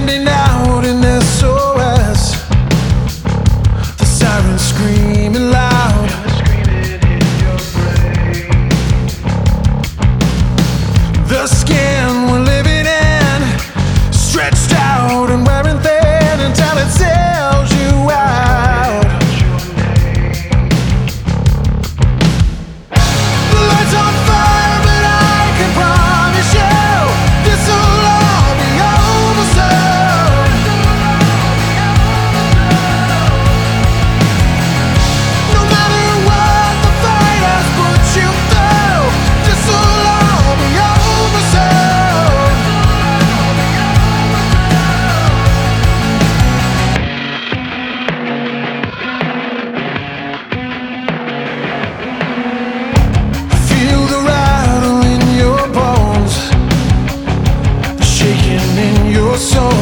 sending out an SOS. The sirens screaming loud. The skin we're living in, stretched out and wearing thin until it sells you out. The lights on fire, but I can promise you this'll all be over soon. No matter what the fight has put you through, this'll all be over soon. Feel the rattle in your bones, the shaking in your soul.